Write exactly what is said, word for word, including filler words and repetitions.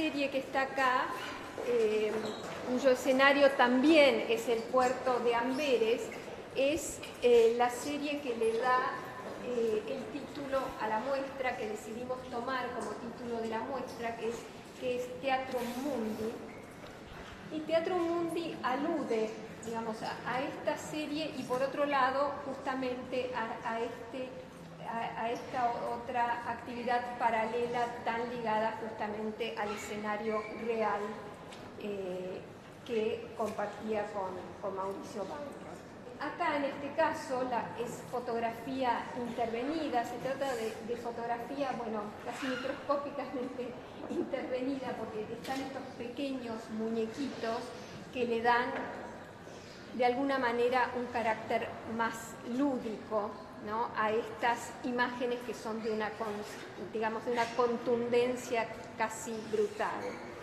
serie que está acá, eh, cuyo escenario también es el puerto de Amberes, es eh, la serie que le da eh, el título a la muestra, que decidimos tomar como título de la muestra, que es, que es Teatro Mundi. Y Teatro Mundi alude, digamos, a, a esta serie y por otro lado justamente a, a, este, a, a esta otra actividad paralela tan ligada justamente al escenario real eh, que compartía con, con Mauricio Banco. Acá en este caso la, es fotografía intervenida, se trata de, de fotografía, bueno, casi microscópicamente intervenida, porque están estos pequeños muñequitos que le dan de alguna manera un carácter más lúdico, ¿no?, a estas imágenes que son de una, digamos, de una contundencia casi brutal.